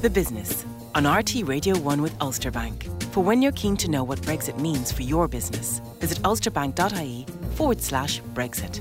The Business on RT Radio 1 with Ulster Bank. For when you're keen to know what Brexit means for your business, visit ulsterbank.ie/Brexit.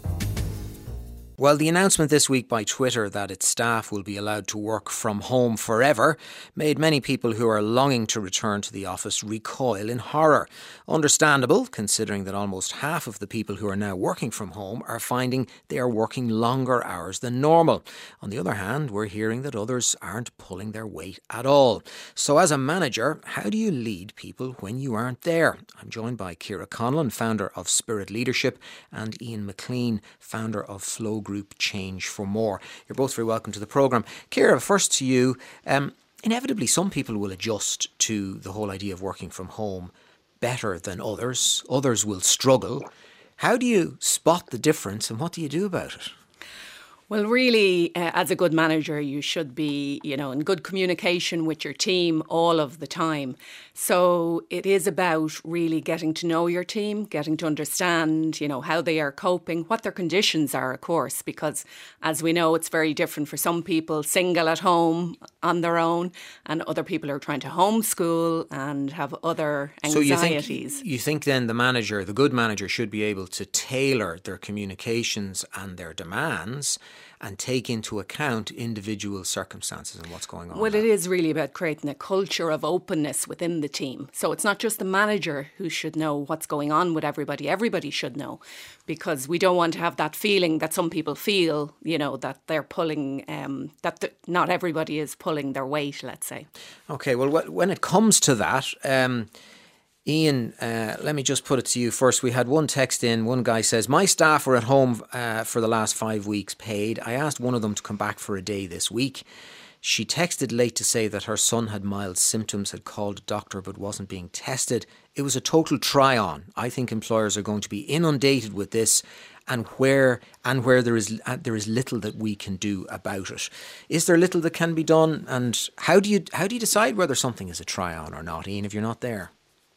Well, the announcement this week by Twitter that its staff will be allowed to work from home forever made many people who are longing to return to the office recoil in horror. Understandable, considering that almost half of the people who are now working from home are finding they are working longer hours than normal. On the other hand, we're hearing that others aren't pulling their weight at all. So as a manager, how do you lead people when you aren't there? I'm joined by Ciara Conlon, founder of Spirit Leadership, and Ian McLean, founder of Flow Group Change for More. You're both very welcome to the programme. Ciara, first to you. Inevitably, some people will adjust to the whole idea of working from home better than others. Others will struggle. How do you spot the difference and what do you do about it? Well, really, as a good manager, you should be, in good communication with your team all of the time. So it is about really getting to know your team, getting to understand, how they are coping, what their conditions are, of course, because as we know, it's very different for some people single at home on their own, and other people are trying to homeschool and have other anxieties. So you think then the good manager should be able to tailor their communications and their demands and take into account individual circumstances and what's going on. Well, it is really about creating a culture of openness within the team. So it's not just the manager who should know what's going on with everybody. Everybody should know, because we don't want to have that feeling that some people feel, that they're pulling, not everybody is pulling their weight, let's say. Okay, well, when it comes to that, Ian, let me just put it to you first. We had one text in. One guy says, my staff were at home for the last 5 weeks paid. I asked one of them to come back for a day this week. She texted late to say that her son had mild symptoms, had called a doctor but wasn't being tested. It was a total try-on. I think employers are going to be inundated with this, and where there is little that we can do about it. Is there little that can be done? And how do you decide whether something is a try-on or not, Ian, if you're not there?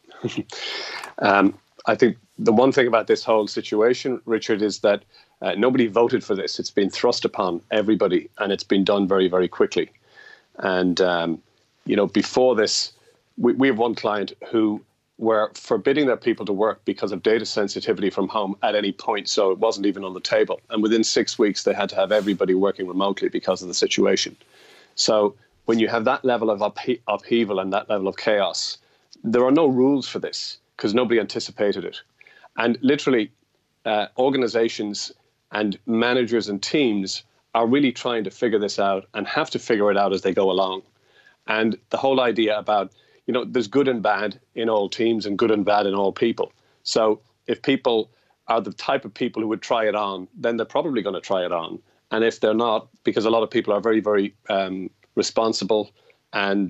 I think the one thing about this whole situation, Richard, is that nobody voted for this. It's been thrust upon everybody, and it's been done very, very quickly. And, before this, we have one client who were forbidding their people to work because of data sensitivity from home at any point. So it wasn't even on the table. And within 6 weeks, they had to have everybody working remotely because of the situation. So when you have that level of upheaval and that level of chaos, there are no rules for this because nobody anticipated it. And literally, organizations and managers and teams are really trying to figure this out and have to figure it out as they go along. And the whole idea about, there's good and bad in all teams and good and bad in all people. So if people are the type of people who would try it on, then they're probably going to try it on. And if they're not, because a lot of people are very, very responsible. And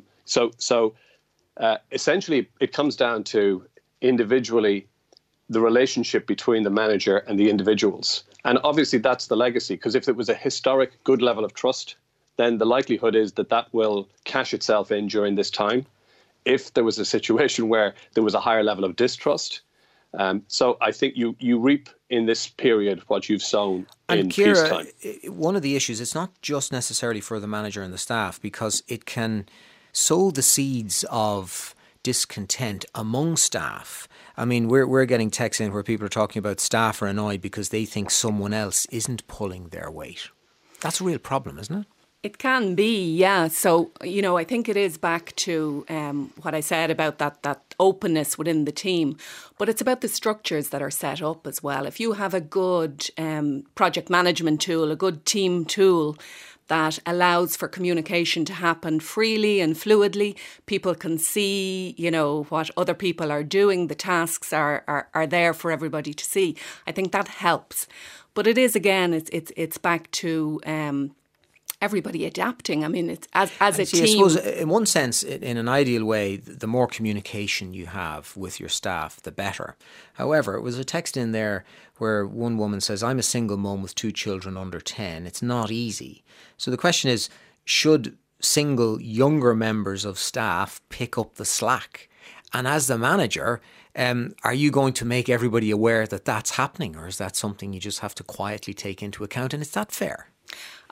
essentially, it comes down to individually the relationship between the manager and the individuals. And obviously, that's the legacy, because if it was a historic good level of trust, then the likelihood is that will cash itself in during this time. If there was a situation where there was a higher level of distrust. So I think you reap in this period what you've sown in peacetime. One of the issues, it's not just necessarily for the manager and the staff, because it can sow the seeds of discontent among staff. I mean, we're getting texts in where people are talking about staff are annoyed because they think someone else isn't pulling their weight. That's a real problem, isn't it? It can be, yeah. So, I think it is back to what I said about that openness within the team. But it's about the structures that are set up as well. If you have a good project management tool, a good team tool that allows for communication to happen freely and fluidly, people can see, what other people are doing. The tasks are there for everybody to see. I think that helps. But it is, again, it's back to everybody adapting. I mean, it's as a team. I suppose, in one sense, in an ideal way, the more communication you have with your staff, the better. However, it was a text in there where one woman says, I'm a single mum with 2 children under 10. It's not easy. So the question is, should single younger members of staff pick up the slack? And as the manager, are you going to make everybody aware that that's happening, or is that something you just have to quietly take into account? And is that fair?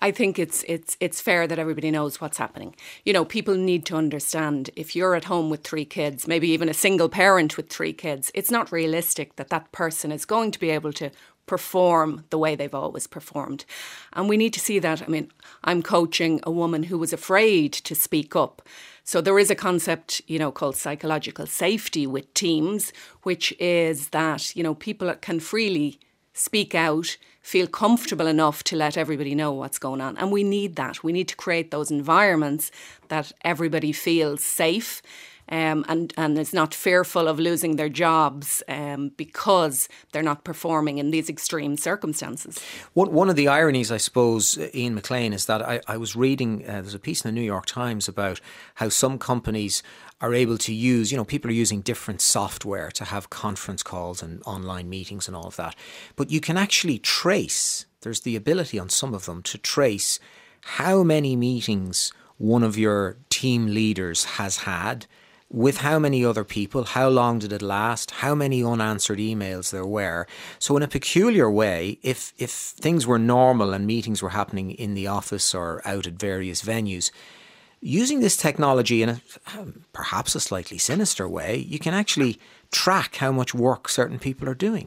I think it's fair that everybody knows what's happening. You know, people need to understand if you're at home with 3 kids, maybe even a single parent with 3 kids, it's not realistic that that person is going to be able to perform the way they've always performed. And we need to see that. I mean, I'm coaching a woman who was afraid to speak up. So there is a concept, you know, called psychological safety with teams, which is that, you know, people can freely speak out, feel comfortable enough to let everybody know what's going on. And we need that. We need to create those environments that everybody feels safe and is not fearful of losing their jobs because they're not performing in these extreme circumstances. One of the ironies, I suppose, Ian McLean, is that I was reading, there's a piece in the New York Times about how some companies are able to use, you know, people are using different software to have conference calls and online meetings and all of that. But you can actually trace, there's the ability on some of them to trace how many meetings one of your team leaders has had, with how many other people, how long did it last, how many unanswered emails there were. So in a peculiar way, if things were normal and meetings were happening in the office or out at various venues, using this technology in perhaps a slightly sinister way, you can actually track how much work certain people are doing.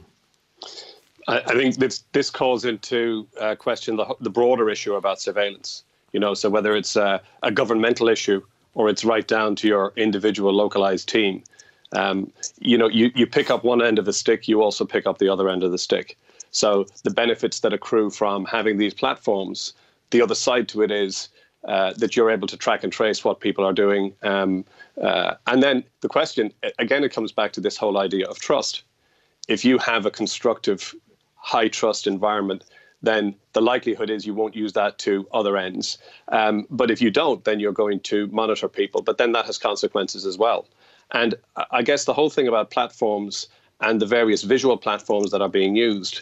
I think this calls into question the broader issue about surveillance. You know, so whether it's a governmental issue or it's right down to your individual localized team, you know, you pick up one end of the stick, you also pick up the other end of the stick. So the benefits that accrue from having these platforms, the other side to it is that you're able to track and trace what people are doing. And then the question, again, it comes back to this whole idea of trust. If you have a constructive, high trust environment, then the likelihood is you won't use that to other ends. But if you don't, then you're going to monitor people. But then that has consequences as well. And I guess the whole thing about platforms and the various visual platforms that are being used,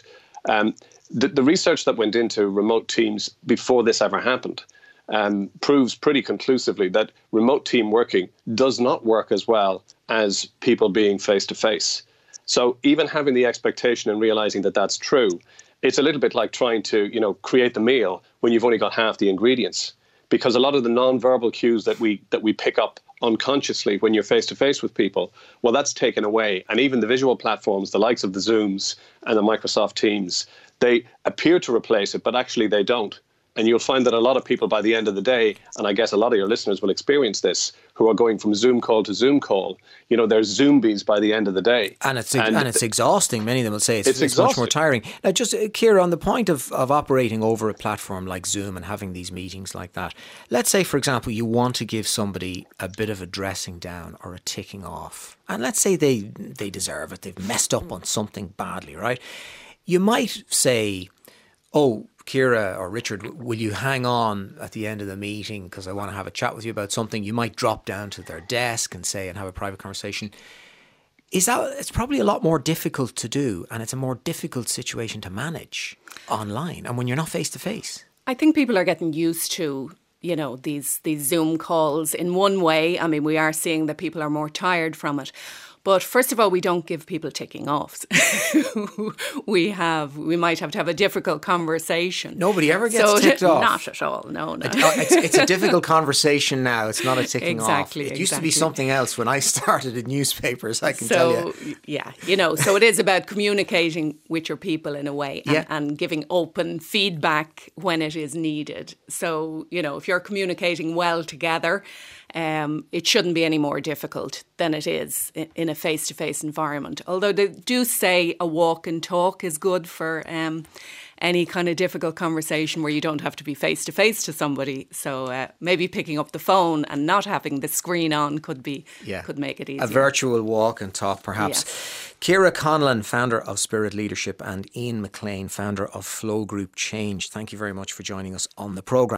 the research that went into remote teams before this ever happened proves pretty conclusively that remote team working does not work as well as people being face-to-face. So even having the expectation and realizing that that's true, it's a little bit like trying to, you know, create the meal when you've only got half the ingredients, because a lot of the non-verbal cues that we pick up unconsciously when you're face-to-face with people, well, that's taken away. And even the visual platforms, the likes of the Zooms and the Microsoft Teams, they appear to replace it, but actually they don't. And you'll find that a lot of people by the end of the day, and I guess a lot of your listeners will experience this, who are going from Zoom call to Zoom call, you know, they're Zombies by the end of the day. And it's exhausting. Many of them will say it's much more tiring. Now, just, Ciara, on the point of operating over a platform like Zoom and having these meetings like that, let's say, for example, you want to give somebody a bit of a dressing down or a ticking off. And let's say they deserve it. They've messed up on something badly, right? You might say, oh, Ciara or Richard, will you hang on at the end of the meeting because I want to have a chat with you about something? You might drop down to their desk and say and have a private conversation. It's probably a lot more difficult to do, and it's a more difficult situation to manage online and when you're not face to face. I think people are getting used to, you know, these Zoom calls in one way. I mean, we are seeing that people are more tired from it. But first of all, we don't give people ticking offs. we might have to have a difficult conversation. Nobody ever gets ticked off. Not at all. No. It's a difficult conversation now. It's not a ticking off. It used to be something else when I started in newspapers, I can tell you. Yeah, you know, so it is about communicating with your people in a way and giving open feedback when it is needed. So, you know, if you're communicating well together, it shouldn't be any more difficult than it is in a face-to-face environment. Although they do say a walk and talk is good for any kind of difficult conversation where you don't have to be face-to-face to somebody. So maybe picking up the phone and not having the screen on could make it easier. A virtual walk and talk, perhaps. Yes. Ciara Conlon, founder of Spirit Leadership, and Ian McLean, founder of Flow Group Change. Thank you very much for joining us on the programme.